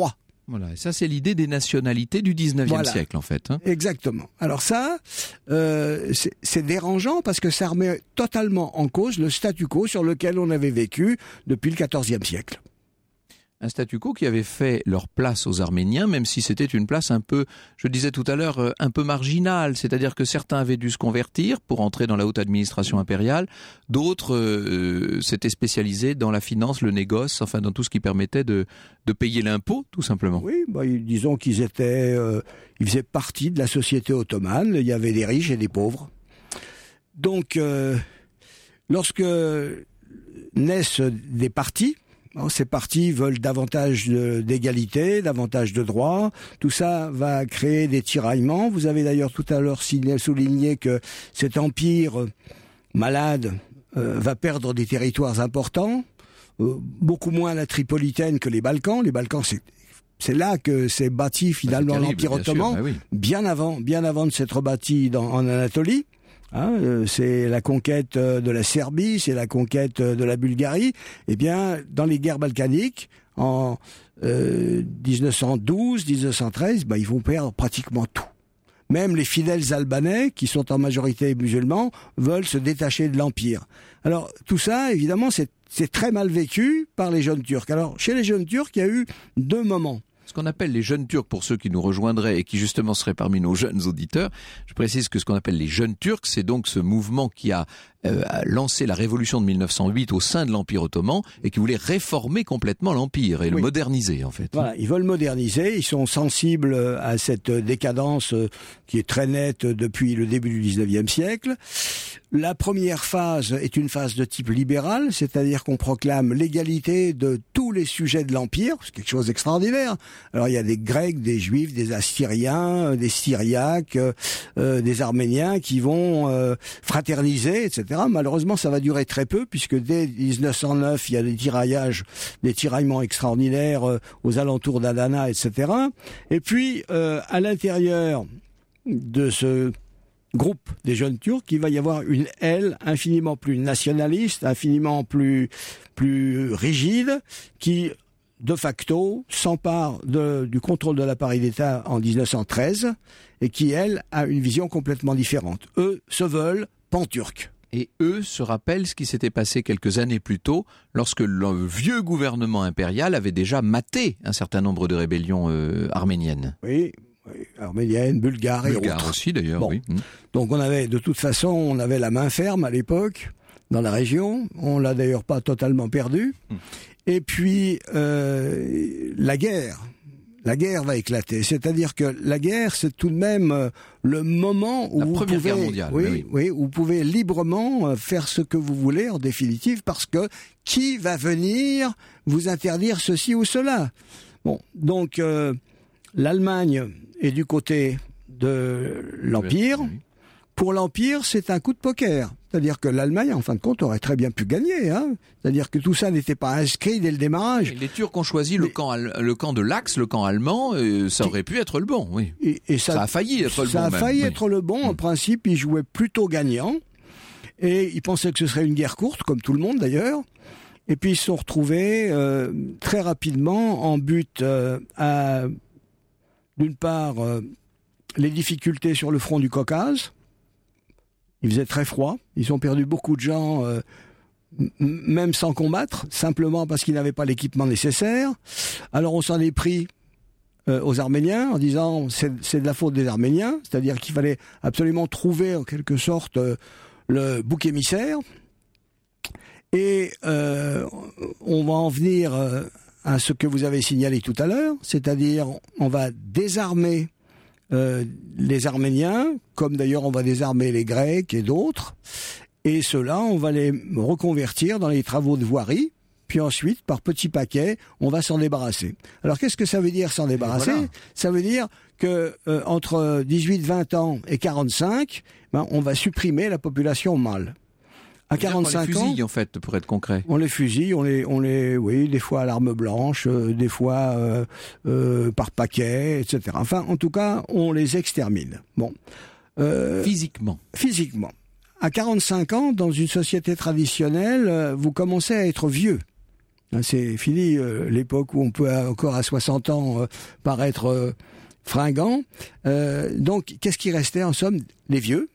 Voilà, et ça c'est l'idée des nationalités du dix-neuvième Voilà. siècle en fait. Hein. Exactement. Alors ça, euh, c'est, c'est dérangeant parce que ça remet totalement en cause le statu quo sur lequel on avait vécu depuis le quatorzième siècle. Un statu quo qui avait fait leur place aux Arméniens, même si c'était une place un peu, je disais tout à l'heure, un peu marginale. C'est-à-dire que certains avaient dû se convertir pour entrer dans la haute administration impériale. D'autres euh, s'étaient spécialisés dans la finance, le négoce, enfin dans tout ce qui permettait de, de payer l'impôt, tout simplement. Oui, bah, disons qu'ils étaient, euh, ils faisaient partie de la société ottomane. Il y avait des riches et des pauvres. Donc, euh, lorsque naissent des partis, ces partis veulent davantage de, d'égalité, davantage de droits. Tout ça va créer des tiraillements. Vous avez d'ailleurs tout à l'heure souligné que cet empire malade euh, va perdre des territoires importants, euh, beaucoup moins la Tripolitaine que les Balkans. Les Balkans, c'est c'est là que s'est bâti finalement bah, l'Empire ottoman, sûr, bah oui. bien avant, bien avant de s'être bâti dans, en Anatolie. Hein, euh, c'est la conquête euh, de la Serbie, c'est la conquête euh, de la Bulgarie. Eh bien, dans les guerres balkaniques, en euh, dix-neuf cent douze, dix-neuf cent treize, bah, ils vont perdre pratiquement tout. Même les fidèles albanais, qui sont en majorité musulmans, veulent se détacher de l'Empire. Alors, tout ça, évidemment, c'est, c'est très mal vécu par les jeunes Turcs. Alors, chez les jeunes Turcs, il y a eu deux moments. Ce qu'on appelle les jeunes Turcs, pour ceux qui nous rejoindraient et qui justement seraient parmi nos jeunes auditeurs, je précise que ce qu'on appelle les jeunes Turcs, c'est donc ce mouvement qui a euh, lancé la révolution de mille neuf cent huit au sein de l'Empire ottoman et qui voulait réformer complètement l'Empire et oui. le moderniser en fait. Voilà, ils veulent moderniser, ils sont sensibles à cette décadence qui est très nette depuis le début du dix-neuvième siècle. La première phase est une phase de type libéral, c'est-à-dire qu'on proclame l'égalité de tous les sujets de l'Empire, c'est quelque chose d'extraordinaire. Alors il y a des Grecs, des Juifs, des Assyriens, des Syriaques, euh, des Arméniens qui vont euh, fraterniser, et cetera. Malheureusement, ça va durer très peu, puisque dès dix-neuf cent neuf, il y a des tiraillages, des tiraillements extraordinaires euh, aux alentours d'Adana, et cetera. Et puis, euh, à l'intérieur de ce groupe des jeunes Turcs, il va y avoir une aile infiniment plus nationaliste, infiniment plus plus rigide, qui de facto s'empare de, du contrôle de l'appareil d'État en dix-neuf cent treize et qui, elle, a une vision complètement différente. Eux se veulent pan-turcs. Et eux se rappellent ce qui s'était passé quelques années plus tôt, lorsque le vieux gouvernement impérial avait déjà maté un certain nombre de rébellions euh, arméniennes. Oui. Oui, arménienne, bulgare et bulgare autres. aussi d'ailleurs, bon. oui. Donc on avait, de toute façon, on avait la main ferme à l'époque, dans la région. On l'a d'ailleurs pas totalement perdue. Mmh. Et puis, euh, la guerre. La guerre va éclater. C'est-à-dire que la guerre, c'est tout de même le moment où la vous Première pouvez, Guerre mondiale, oui, oui. oui, où vous pouvez librement faire ce que vous voulez, en définitive, parce que qui va venir vous interdire ceci ou cela? Bon, donc, euh, l'Allemagne est du côté de l'Empire. Oui. Pour l'Empire, c'est un coup de poker. C'est-à-dire que l'Allemagne, en fin de compte, aurait très bien pu gagner. Hein. C'est-à-dire que tout ça n'était pas inscrit dès le démarrage. Et les Turcs ont choisi le, camp, le camp de l'Axe, le camp allemand, et ça aurait pu être le bon, oui. Et, et ça, ça a failli être le ça bon. Ça a failli même, être oui. le bon. En mmh. principe, ils jouaient plutôt gagnant. Et ils pensaient que ce serait une guerre courte, comme tout le monde d'ailleurs. Et puis ils se sont retrouvés euh, très rapidement en but euh, à, d'une part, euh, les difficultés sur le front du Caucase. Il faisait très froid. Ils ont perdu beaucoup de gens, euh, m- même sans combattre, simplement parce qu'ils n'avaient pas l'équipement nécessaire. Alors on s'en est pris euh, aux Arméniens en disant c'est, c'est de la faute des Arméniens, c'est-à-dire qu'il fallait absolument trouver en quelque sorte euh, le bouc émissaire. Et euh, on va en venir euh, à ce que vous avez signalé tout à l'heure, c'est-à-dire on va désarmer Euh, les Arméniens, comme d'ailleurs on va désarmer les Grecs et d'autres, et ceux-là, on va les reconvertir dans les travaux de voirie, puis ensuite, par petits paquets, on va s'en débarrasser. Alors qu'est-ce que ça veut dire s'en débarrasser ? Voilà. Ça veut dire que euh, entre dix-huit vingt ans et quarante-cinq, ben, on va supprimer la population mâle. À quarante-cinq ans, on les fusille, ans, en fait, pour être concret. On les fusille, on les, on les, oui, des fois à l'arme blanche, euh, des fois euh, euh, par paquet, et cetera. Enfin, en tout cas, on les extermine. Bon. Euh, physiquement. C'est fini euh, l'époque où on peut encore à soixante ans euh, paraître euh, fringant. Euh, donc, qu'est-ce qui restait en somme? Les vieux,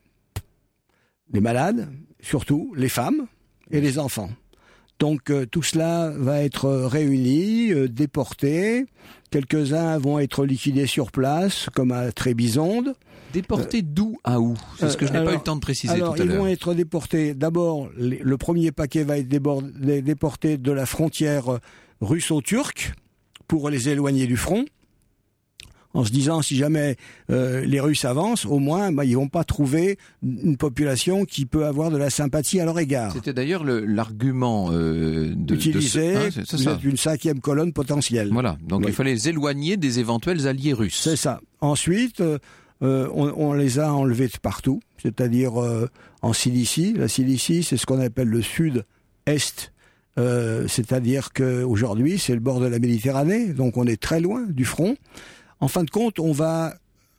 les malades, surtout les femmes et les enfants. Donc euh, tout cela va être réuni, euh, déporté. Quelques-uns vont être liquidés sur place, comme à Trébizonde. Déportés euh, d'où à où? C'est ce que je n'ai alors, pas eu le temps de préciser alors, tout à l'heure. Ils vont être déportés. D'abord, les, le premier paquet va être débordé, déporté de la frontière russo-turque pour les éloigner du front. En se disant, si jamais euh, les Russes avancent, au moins, bah, ils vont pas trouver une population qui peut avoir de la sympathie à leur égard. C'était d'ailleurs le, l'argument euh, de, utilisé. De ce... ah, c'est, c'est vous êtes une cinquième colonne potentielle. Voilà. Donc oui. Il fallait les éloigner des éventuels alliés russes. C'est ça. Ensuite, euh, on, on les a enlevés de partout, c'est-à-dire euh, en Cilicie. La Cilicie, c'est ce qu'on appelle le sud-est. Euh, c'est-à-dire que aujourd'hui, c'est le bord de la Méditerranée, donc on est très loin du front. En fin de compte, on va,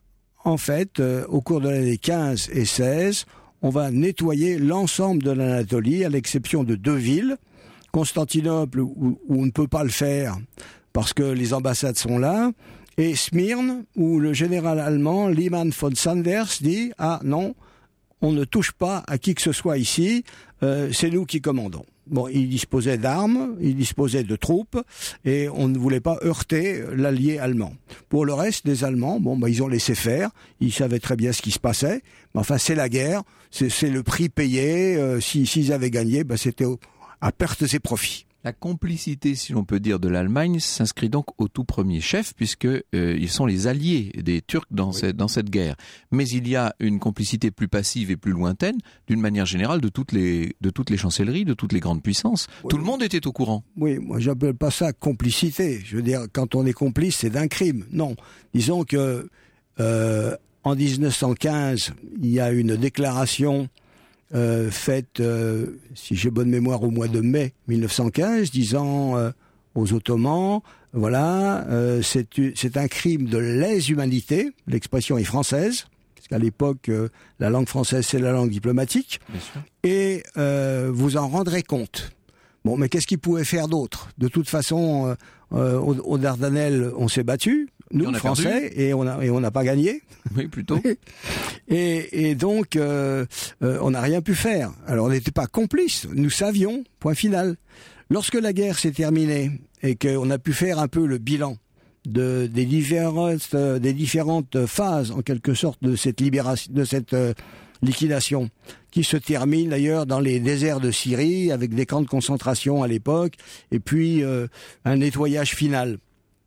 en fait, euh, au cours de l'année quinze et seize, on va nettoyer l'ensemble de l'Anatolie, à l'exception de deux villes, Constantinople, où, où on ne peut pas le faire, parce que les ambassades sont là, et Smyrne, où le général allemand, Liman von Sanders, dit « Ah non, on ne touche pas à qui que ce soit ici, euh, c'est nous qui commandons ». Bon, il disposait d'armes, il disposait de troupes, et on ne voulait pas heurter l'allié allemand. Pour le reste, les Allemands, bon, bah, ils ont laissé faire, ils savaient très bien ce qui se passait, mais enfin, c'est la guerre, c'est, c'est le prix payé, euh, si, s'ils avaient gagné, bah, c'était au, à perte et profits. La complicité, si l'on peut dire, de l'Allemagne s'inscrit donc au tout premier chef, puisque euh, ils sont les alliés des Turcs dans, oui. cette, dans cette guerre. Mais il y a une complicité plus passive et plus lointaine, d'une manière générale, de toutes les de toutes les chancelleries, de toutes les grandes puissances. Oui. Tout le monde était au courant. Oui, moi j'appelle pas ça complicité. Je veux dire, quand on est complice, c'est d'un crime. Non, disons que euh, en dix-neuf cent quinze, il y a une déclaration. Euh, faite, euh, si j'ai bonne mémoire, au mois de mai mille neuf cent quinze, disant euh, aux Ottomans, voilà, euh, c'est, c'est un crime de lèse-humanité, l'expression est française, parce qu'à l'époque, euh, la langue française, c'est la langue diplomatique, et euh, vous en rendrez compte. Bon, mais qu'est-ce qu'ils pouvaient faire d'autre? De toute façon, euh, euh, aux, aux Dardanelles, on s'est battu, nous, Français, perdu. et on a et on n'a pas gagné. Oui, plutôt. et, et donc, euh, euh, on n'a rien pu faire. Alors, on n'était pas complices, nous savions, point final. Lorsque la guerre s'est terminée et qu'on a pu faire un peu le bilan de, des, différentes, euh, des différentes phases, en quelque sorte, de cette libération, de cette euh, liquidation, qui se termine d'ailleurs dans les déserts de Syrie, avec des camps de concentration à l'époque, et puis euh, un nettoyage final.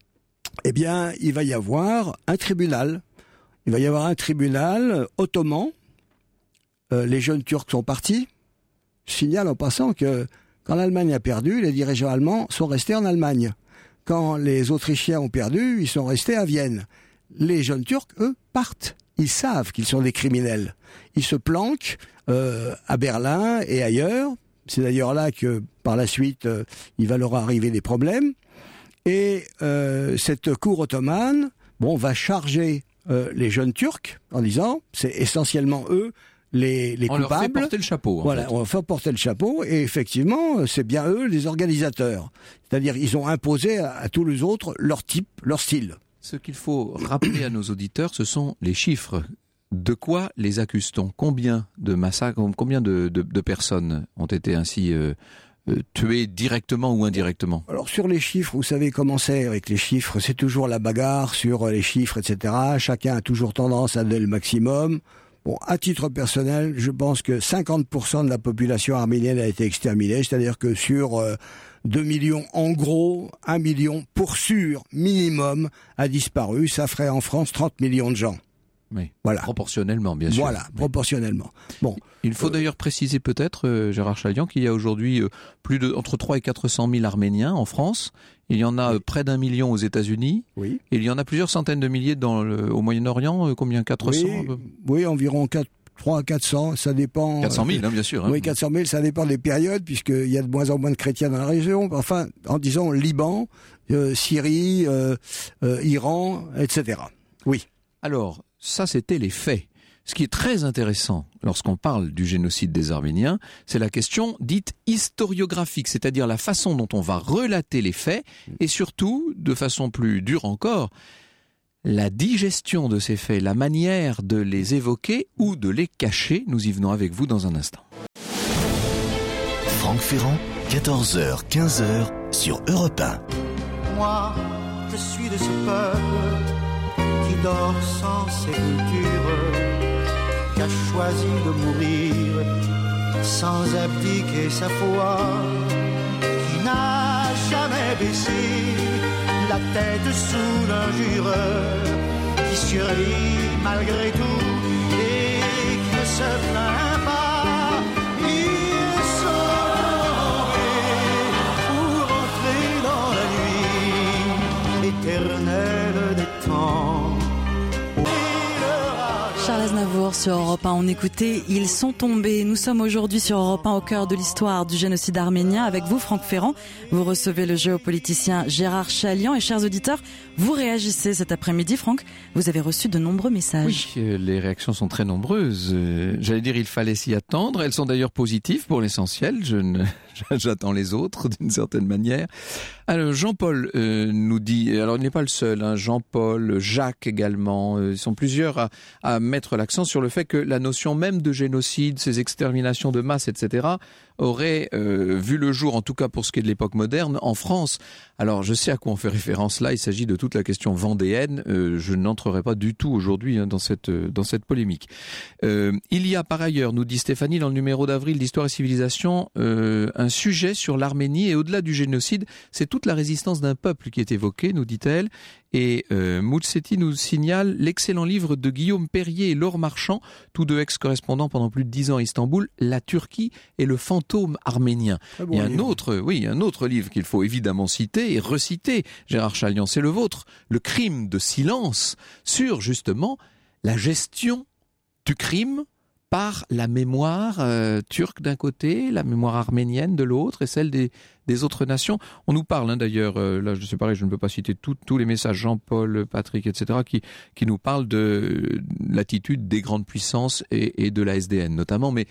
Eh bien, il va y avoir un tribunal. Il va y avoir un tribunal ottoman. Euh, les jeunes Turcs sont partis. Je signale en passant que quand l'Allemagne a perdu, les dirigeants allemands sont restés en Allemagne. Quand les Autrichiens ont perdu, ils sont restés à Vienne. Les jeunes Turcs, eux, partent. Ils savent qu'ils sont des criminels. Ils se planquent euh, à Berlin et ailleurs. C'est d'ailleurs là que, par la suite, euh, il va leur arriver des problèmes. Et euh, cette cour ottomane, bon, va charger euh, les jeunes Turcs en disant, c'est essentiellement eux les, les on coupables. On leur fait porter le chapeau. En voilà, fait. on leur fait porter le chapeau, et effectivement, c'est bien eux les organisateurs. C'est-à-dire, ils ont imposé à, à tous les autres leur type, leur style. Ce qu'il faut rappeler à nos auditeurs, ce sont les chiffres. De quoi les accuse-t-on? Combien de massacres, combien de, de, de personnes ont été ainsi euh, euh, tuées directement ou indirectement? Alors sur les chiffres, vous savez comment c'est avec les chiffres, c'est toujours la bagarre sur les chiffres, et cetera. Chacun a toujours tendance à donner le maximum. Bon, à titre personnel, je pense que cinquante pour cent de la population arménienne a été exterminée, c'est-à-dire que sur euh, deux millions en gros, un million pour sûr minimum a disparu. Ça ferait en France trente millions de gens. Oui, voilà. Proportionnellement, bien sûr. Voilà, proportionnellement. Bon, il faut euh, d'ailleurs préciser peut-être, euh, Gérard Chalian, qu'il y a aujourd'hui euh, plus de entre trois et quatre cent mille Arméniens en France. Il y en a oui. euh, près d'un million aux États-Unis. Oui. Et il y en a plusieurs centaines de milliers dans le, au Moyen-Orient. Euh, combien? quatre cents? Oui, oui, environ quatre, trois à quatre cents. Ça dépend. quatre cent mille, hein, bien sûr. Hein. Oui, quatre cent mille, ça dépend des périodes, puisqu'il y a de moins en moins de chrétiens dans la région. Enfin, en disant Liban, euh, Syrie, euh, euh, Iran, et cetera. Oui. Alors, ça, c'était les faits. Ce qui est très intéressant lorsqu'on parle du génocide des Arméniens, c'est la question dite historiographique, c'est-à-dire la façon dont on va relater les faits et surtout, de façon plus dure encore, la digestion de ces faits, la manière de les évoquer ou de les cacher. Nous y venons avec vous dans un instant. Franck Ferrand, quatorze heures quinze sur Europe un. Moi, je suis de ce peuple qui dort sans sépulture, qui a choisi de mourir sans abdiquer sa foi, qui n'a jamais baissé la tête sous l'injure, qui survit malgré tout et qui ne se plaint pas. Ils sont tombés pour entrer dans la nuit éternelle des temps. Charles Aznavour sur Europe un, on écoutait « Ils sont tombés ». Nous sommes aujourd'hui sur Europe un au cœur de l'histoire du génocide arménien. Avec vous, Franck Ferrand, vous recevez le géopoliticien Gérard Chaliand. Et chers auditeurs, vous réagissez cet après-midi. Franck, vous avez reçu de nombreux messages. Oui, les réactions sont très nombreuses. J'allais dire, il fallait s'y attendre. Elles sont d'ailleurs positives pour l'essentiel. Je ne... J'attends les autres d'une certaine manière. Alors Jean-Paul euh, nous dit, alors il n'est pas le seul, hein, Jean-Paul, Jacques également, euh, ils sont plusieurs à, à mettre l'accent sur le fait que la notion même de génocide, ces exterminations de masse, et cetera, aurait euh, vu le jour, en tout cas pour ce qui est de l'époque moderne, en France. Alors je sais à quoi on fait référence là, il s'agit de toute la question vendéenne, euh, je n'entrerai pas du tout aujourd'hui hein, dans cette dans cette polémique. Euh, il y a par ailleurs, nous dit Stéphanie, dans le numéro d'avril d'Histoire et Civilisation, euh, un sujet sur l'Arménie et au-delà du génocide, c'est toute la résistance d'un peuple qui est évoquée, nous dit-elle. Et euh, Moutsetti nous signale l'excellent livre de Guillaume Perrier et Laure Marchand, tous deux ex-correspondants pendant plus de dix ans à Istanbul, La Turquie et le fantôme arménien. Bon, il y a un autre, oui, un autre livre qu'il faut évidemment citer et reciter, Gérard Chaliand, c'est le vôtre, Le crime de silence, sur justement la gestion du crime par la mémoire euh, turque d'un côté, la mémoire arménienne de l'autre et celle des, des autres nations. On nous parle hein, d'ailleurs, euh, là je sais pareil, je ne peux pas citer tout, tous les messages, Jean-Paul, Patrick, et cetera, qui, qui nous parlent de l'attitude des grandes puissances et, et de la S D N notamment, mais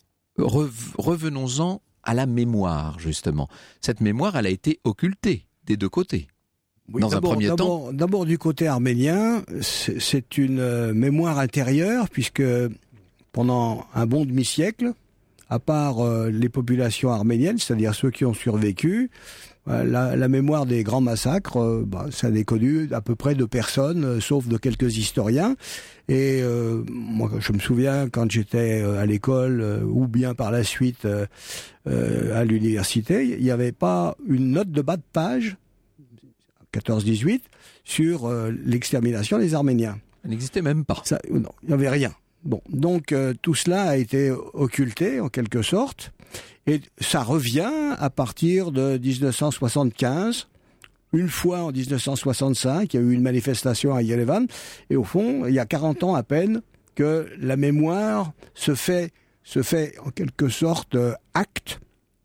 revenons-en à la mémoire justement. Cette mémoire, elle a été occultée des deux côtés. Oui, dans un premier d'abord, temps. D'abord du côté arménien, c'est, c'est une euh, mémoire intérieure puisque pendant un bon demi-siècle, à part euh, les populations arméniennes, c'est-à-dire ceux qui ont survécu, euh, la, la mémoire des grands massacres, euh, bah, ça n'est connu à peu près de personne, euh, sauf de quelques historiens. Et euh, moi, je me souviens quand j'étais euh, à l'école, euh, ou bien par la suite euh, euh, à l'université, il n'y avait pas une note de bas de page, quatorze dix-huit, sur euh, l'extermination des Arméniens. Elle n'existait même pas. Ça, non, il n'y avait rien. Bon, donc euh, tout cela a été occulté en quelque sorte, et ça revient à partir de dix-neuf cent soixante-quinze. Une fois en dix-neuf cent soixante-cinq, il y a eu une manifestation à Yerevan, et au fond, il y a quarante ans à peine que la mémoire se fait, se fait en quelque sorte euh, acte,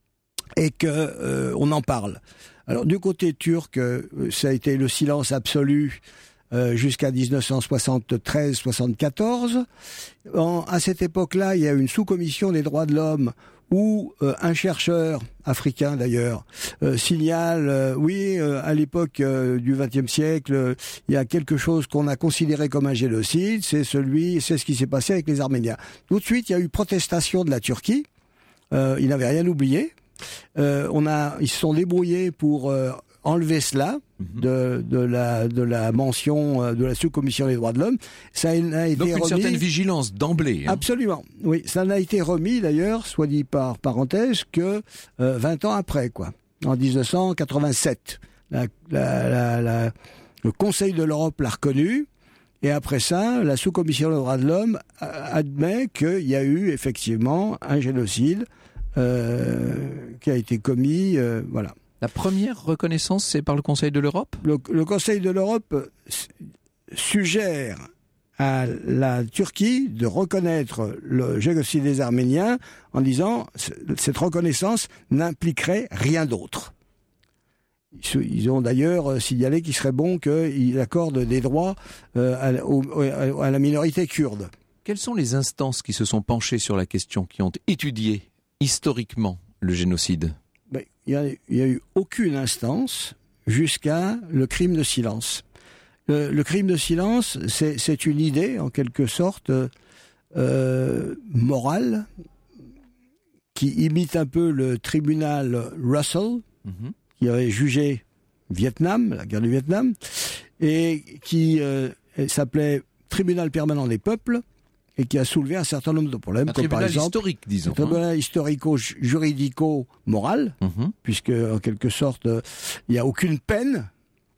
et que euh, on en parle. Alors du côté turc, euh, ça a été le silence absolu. Euh, jusqu'à dix-neuf cent soixante-treize soixante-quatorze. En, à cette époque-là, il y a une sous-commission des droits de l'homme où euh, un chercheur africain d'ailleurs euh, signale, euh, oui, euh, à l'époque euh, du vingtième siècle, euh, il y a quelque chose qu'on a considéré comme un génocide, c'est celui, c'est ce qui s'est passé avec les Arméniens. Tout de suite, il y a eu protestation de la Turquie. Euh, ils n'avaient rien oublié. Euh, on a, ils se sont débrouillés pour euh, enlever cela de, de, la, de la mention de la sous-commission des droits de l'homme. Ça a été Donc une remis... certaine vigilance d'emblée. Hein. Absolument, oui. Ça n'a été remis d'ailleurs, soit dit par parenthèse, que euh, vingt ans après, quoi. En dix-neuf cent quatre-vingt-sept. La, la, la, la, le Conseil de l'Europe l'a reconnu. Et après ça, la sous-commission des droits de l'homme admet qu'il y a eu effectivement un génocide euh, qui a été commis, euh, voilà. La première reconnaissance, c'est par le Conseil de l'Europe ? Le, le Conseil de l'Europe suggère à la Turquie de reconnaître le génocide des Arméniens en disant cette reconnaissance n'impliquerait rien d'autre. Ils ont d'ailleurs signalé qu'il serait bon qu'ils accordent des droits à, à la minorité kurde, Quelles sont les instances qui se sont penchées sur la question, qui ont étudié historiquement le génocide ? Ben, il n'y a, a eu aucune instance jusqu'à le crime de silence. Le, le crime de silence, c'est, c'est une idée, en quelque sorte, euh, morale, qui imite un peu le tribunal Russell, mmh. qui avait jugé Vietnam, la guerre du Vietnam, et qui euh, s'appelait Tribunal permanent des peuples, et qui a soulevé un certain nombre de problèmes. Un comme tribunal par exemple, historique, disons. Un tribunal hein. historico-juridico-moral, mmh. puisque en quelque sorte, il n'y a aucune peine.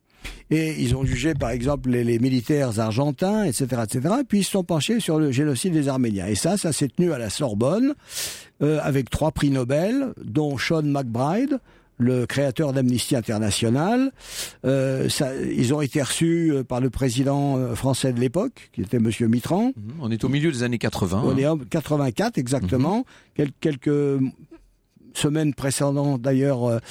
Et ils ont jugé, par exemple, les, les militaires argentins, et cetera, et cetera. Puis ils se sont penchés sur le génocide des Arméniens. Et ça, ça s'est tenu à la Sorbonne, euh, avec trois prix Nobel, dont Sean McBride, le créateur d'Amnesty International. Euh, ça, ils ont été reçus par le président français de l'époque, qui était Monsieur Mitterrand. Mmh, on est au milieu des années quatre-vingts. On hein. est en quatre-vingt-quatre, exactement. Mmh. Quel, quelques semaines précédentes, d'ailleurs,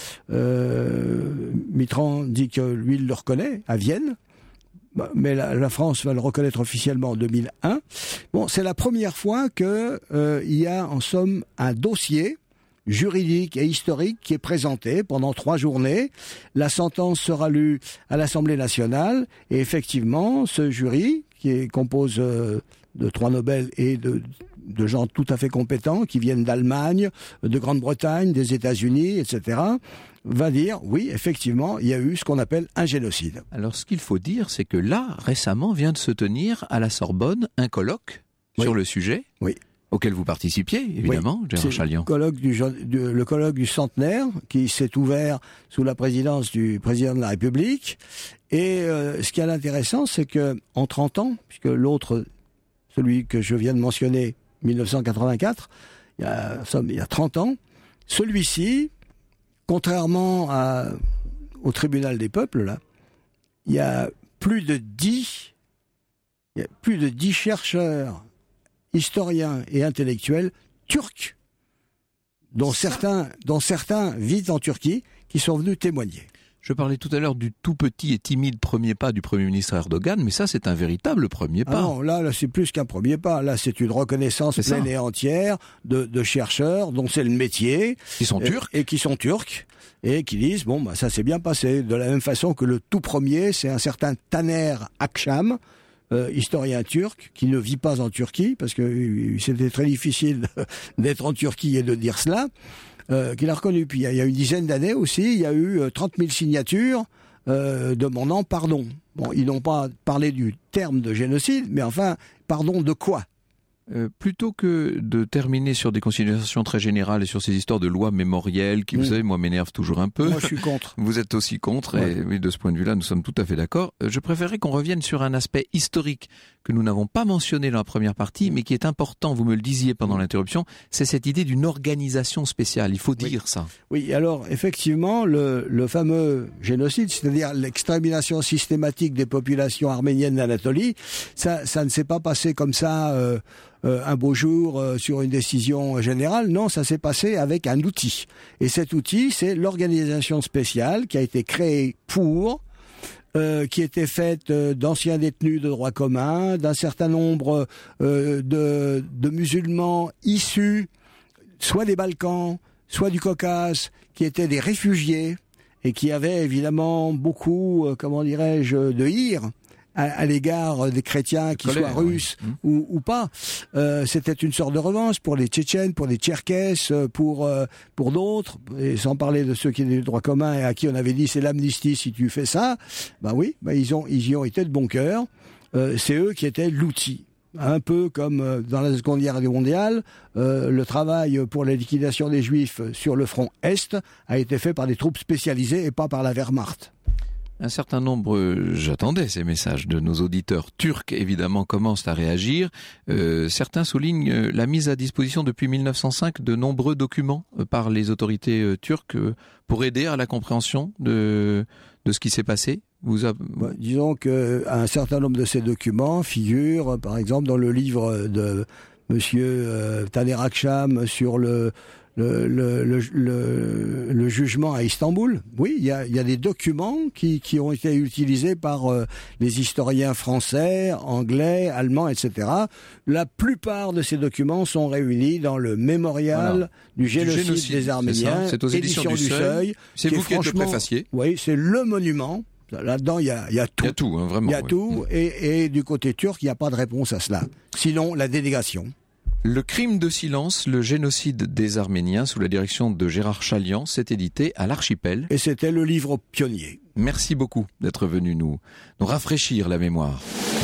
euh, Mitterrand dit que lui, il le reconnaît, à Vienne. Mais la, la France va le reconnaître officiellement en deux mille un. Bon, c'est la première fois qu'il euh, y a, en somme, un dossier juridique et historique qui est présenté pendant trois journées. La sentence sera lue à l'Assemblée nationale et effectivement, ce jury, qui est compose euh, de trois Nobel et de, de gens tout à fait compétents qui viennent d'Allemagne, de Grande-Bretagne, des États-Unis, et cetera, va dire, oui, effectivement, il y a eu ce qu'on appelle un génocide. Alors, ce qu'il faut dire, c'est que là, récemment, vient de se tenir à la Sorbonne un colloque oui. sur le sujet. Oui. Auquel vous participiez, évidemment, oui, Gérard Chaliand. Le colloque du, du, le colloque du centenaire qui s'est ouvert sous la présidence du président de la République. Et euh, ce qui est intéressant, c'est que en trente ans, puisque l'autre, celui que je viens de mentionner, mille neuf cent quatre-vingt-quatre, il y a, il y a trente ans, celui-ci, contrairement à, au tribunal des peuples, là, il y a plus de dix, il y a plus de dix chercheurs, historiens et intellectuels turcs, dont certains, dont certains vivent en Turquie, qui sont venus témoigner. Je parlais tout à l'heure du tout petit et timide premier pas du Premier ministre Erdogan, mais ça c'est un véritable premier pas. Ah non, là, là c'est plus qu'un premier pas. Là c'est une reconnaissance c'est pleine ça. et entière de, de chercheurs dont c'est le métier. Qui sont et, turcs. Et qui sont turcs. Et qui disent, bon, bah, ça s'est bien passé. De la même façon que le tout premier, c'est un certain Taner Akçam, Euh, historien turc, qui ne vit pas en Turquie, parce que euh, c'était très difficile d'être en Turquie et de dire cela, euh, qu'il a reconnu. Puis il y a, il y a une dizaine d'années aussi, il y a eu euh, trente mille signatures euh, demandant pardon. Bon, ils n'ont pas parlé du terme de génocide, mais enfin, pardon de quoi ? Euh, plutôt que de terminer sur des considérations très générales et sur ces histoires de lois mémorielles qui, mmh. vous savez, moi, m'énervent toujours un peu. Moi, je suis contre. Vous êtes aussi contre, ouais. et oui, de ce point de vue-là, nous sommes tout à fait d'accord. Euh, je préférerais qu'on revienne sur un aspect historique que nous n'avons pas mentionné dans la première partie, mais qui est important, vous me le disiez pendant mmh. l'interruption, c'est cette idée d'une organisation spéciale. Il faut oui. dire ça. Oui, alors, effectivement, le, le fameux génocide, c'est-à-dire l'extermination systématique des populations arméniennes d'Anatolie, ça, ça ne s'est pas passé comme ça... Euh, Euh, un beau jour euh, sur une décision générale. Non, ça s'est passé avec un outil. Et cet outil, c'est l'organisation spéciale qui a été créée pour, euh, qui était faite euh, d'anciens détenus de droit commun, d'un certain nombre euh, de, de musulmans issus soit des Balkans, soit du Caucase, qui étaient des réfugiés et qui avaient évidemment beaucoup, euh, comment dirais-je, de ire à, à l'égard des chrétiens, qu'ils soient russes oui. ou, ou pas. Euh, c'était une sorte de revanche pour les Tchétchènes, pour les Tcherkesses, pour euh, pour d'autres, et sans parler de ceux qui étaient du droit commun et à qui on avait dit c'est l'amnistie si tu fais ça. Ben oui, ben ils ont ils y ont été de bon cœur. Euh, c'est eux qui étaient l'outil. Un peu comme dans la Seconde Guerre mondiale, euh, le travail pour la liquidation des Juifs sur le front Est a été fait par des troupes spécialisées et pas par la Wehrmacht. Un certain nombre, j'attendais ces messages de nos auditeurs turcs, évidemment, commencent à réagir. Euh, certains soulignent la mise à disposition depuis mille neuf cent cinq de nombreux documents par les autorités turques pour aider à la compréhension de, de ce qui s'est passé. Vous a... bah, disons qu'un certain nombre de ces documents figurent, par exemple, dans le livre de Monsieur euh, Taner Akçam sur le le, le, le, le, le jugement à Istanbul. Oui, il y a, il y a des documents qui, qui ont été utilisés par euh, les historiens français, anglais, allemands, et cetera. La plupart de ces documents sont réunis dans le mémorial voilà. du, génocide du génocide des Arméniens, c'est, c'est aux éditions du Seuil. Seuil c'est vous qui êtes le préfacier. Oui, c'est le monument. Là-dedans, il y a, il y a tout. Il y a tout, hein, vraiment. Il y a oui. tout, et, et du côté turc, il n'y a pas de réponse à cela. Sinon, la délégation. Le crime de silence, le génocide des Arméniens, sous la direction de Gérard Chalian, s'est édité à l'Archipel. Et c'était le livre pionnier. Merci beaucoup d'être venu nous, nous rafraîchir la mémoire.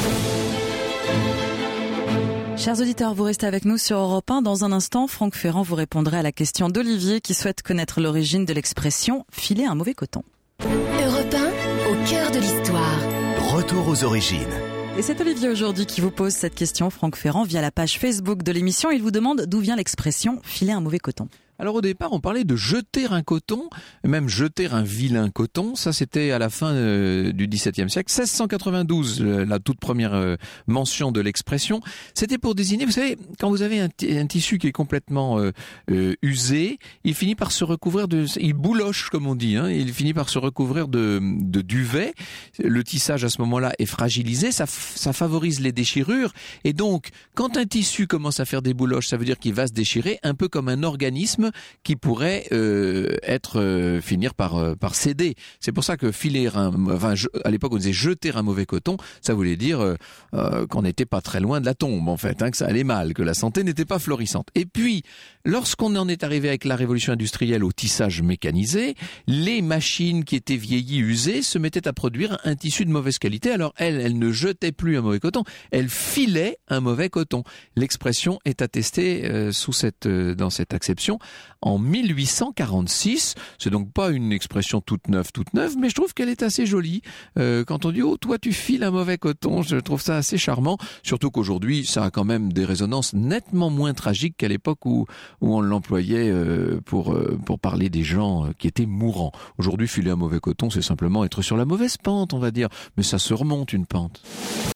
Chers auditeurs, vous restez avec nous sur Europe un. Dans un instant, Franck Ferrand vous répondra à la question d'Olivier qui souhaite connaître l'origine de l'expression « filer un mauvais coton ». Europe un, au cœur de l'histoire. Retour aux origines. Et c'est Olivier aujourd'hui qui vous pose cette question, Franck Ferrand, via la page Facebook de l'émission. Il vous demande d'où vient l'expression « filer un mauvais coton ». Alors au départ, on parlait de jeter un coton, même jeter un vilain coton. Ça, c'était à la fin euh, du dix-septième siècle. seize cent quatre-vingt-douze, euh, la toute première euh, mention de l'expression. C'était pour désigner, vous savez, quand vous avez un, t- un tissu qui est complètement euh, euh, usé, il finit par se recouvrir de... Il bouloche, comme on dit. Hein, il finit par se recouvrir de, de duvet. Le tissage, à ce moment-là, est fragilisé. Ça, f- ça favorise les déchirures. Et donc, quand un tissu commence à faire des bouloches, ça veut dire qu'il va se déchirer, un peu comme un organisme qui pourrait euh, être euh, finir par euh, par céder. C'est pour ça que filer un, enfin je, à l'époque on disait jeter un mauvais coton, ça voulait dire euh, euh, qu'on n'était pas très loin de la tombe en fait, hein, que ça allait mal, que la santé n'était pas florissante. Et puis lorsqu'on en est arrivé avec la révolution industrielle au tissage mécanisé, les machines qui étaient vieillies, usées, se mettaient à produire un tissu de mauvaise qualité. Alors elles, elles ne jetaient plus un mauvais coton, elles filaient un mauvais coton. L'expression est attestée euh, sous cette euh, dans cette acception en mille huit cent quarante-six. C'est donc pas une expression toute neuve, toute neuve, mais je trouve qu'elle est assez jolie. Euh, quand on dit « Oh, toi, tu files un mauvais coton », je trouve ça assez charmant. Surtout qu'aujourd'hui, ça a quand même des résonances nettement moins tragiques qu'à l'époque où, où on l'employait euh, pour, euh, pour parler des gens qui étaient mourants. Aujourd'hui, filer un mauvais coton, c'est simplement être sur la mauvaise pente, on va dire. Mais ça se remonte, une pente.